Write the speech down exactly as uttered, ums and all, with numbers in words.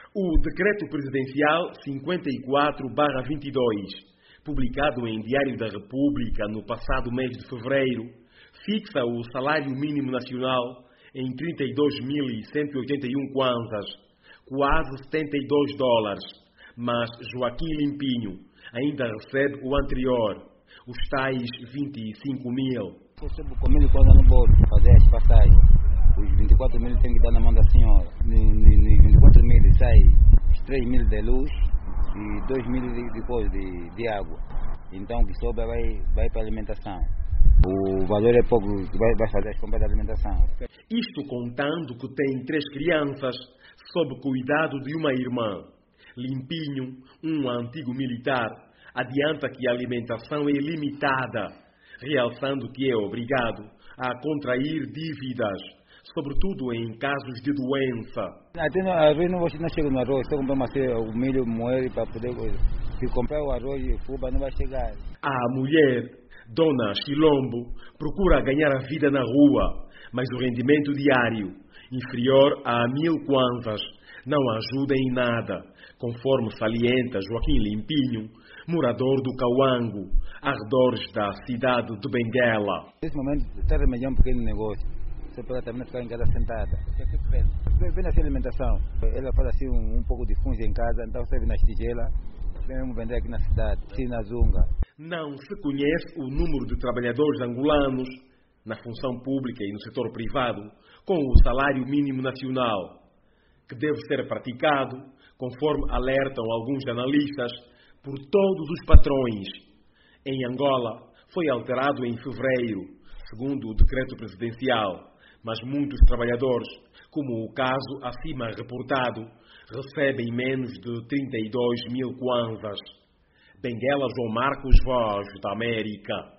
O Decreto Presidencial cinquenta e quatro barra vinte e dois, publicado em Diário da República no passado mês de fevereiro, fixa o salário mínimo nacional em trinta e dois mil cento e oitenta e um kwanzas, quase setenta e dois dólares, mas Joaquim Limpinho ainda recebe o anterior, os tais vinte e cinco mil. Eu recebo com mil kwanzas no bolso, fazer as passagens. Os vinte e quatro mil tem que dar na mão da senhora. Nos vinte e quatro mil sai os três mil de luz e dois mil de, depois de, de água. Então o que sobra vai, vai para a alimentação. O valor é pouco, vai, vai fazer as compras de alimentação. Isto contando que tem três crianças sob cuidado de uma irmã. Limpinho, um antigo militar, adianta que a alimentação é limitada, realçando que é obrigado a contrair dívidas, sobretudo em casos de doença. Até no arroz não, não chega no arroz, só comprar uma, o milho moer para poder... Se comprar o arroz e fuba não vai chegar. A mulher, Dona Chilombo, procura ganhar a vida na rua, mas o rendimento diário, inferior a mil kwanzas, não ajuda em nada, conforme salienta Joaquim Limpinho, morador do Cauango, arredores da cidade de Benguela. Nesse momento está remediando um pequeno negócio, só para também ficar em casa sentada. Vem nessa alimentação, ela faz assim um, um pouco de fungo em casa, então serve nas tigelas, vamos vender aqui na cidade, sim, na Zunga. Não se conhece o número de trabalhadores angolanos na função pública e no setor privado com o salário mínimo nacional, que deve ser praticado, conforme alertam alguns analistas, por todos os patrões. Em Angola, foi alterado em fevereiro, segundo o decreto presidencial, mas muitos trabalhadores, como o caso acima reportado, recebem menos de trinta e dois mil kwanzas. Benguela, João Marcos, Voz da América.